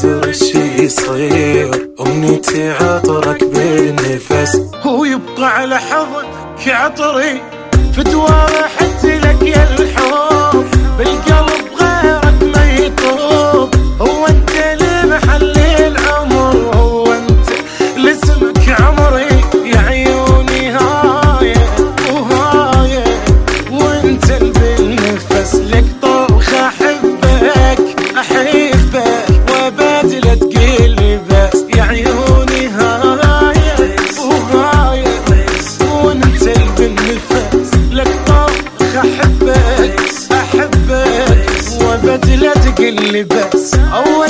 ادري شي يصير، امنيتي عطرك بالنفس هو يبقى على حظك عطري، فتوى رحت لك يا الحب، بالقلب غيرك ما يطوب. هو انت لمحل العمر، هو انت لاسمك عمري، يا عيوني هايه وهايه، وانت اللي بالنفس لك طرخ. احبك وابد لا تقلي بس، يا عيوني هايه وهايه، وانت اللي بالنفس لك طرخ. احبك وابد لا تقلي بس.